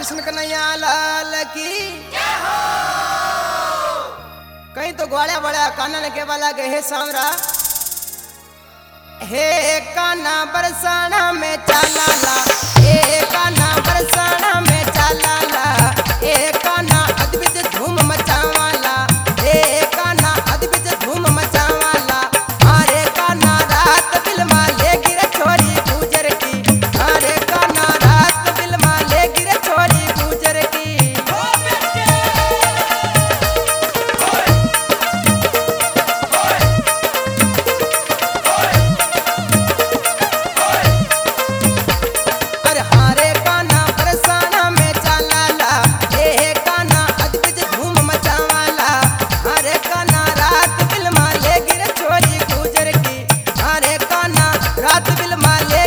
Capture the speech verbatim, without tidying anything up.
कृष्ण कन्हैया लाल की कहीं तो ग्वाड़ा बड़ा कानन के वाला गए सांवरा हे काना बरसाना में चाला ला हे काना बरसाना में चाला ला हे काना अद्भुत धूम मचावाला हे काना अद्भुत धूम मचावाला अरे काना रात दिल मा ले गिर छोरी गुजर की अरे काना रात दिल मा ले गिर छोरी गुजर की रात बिल माले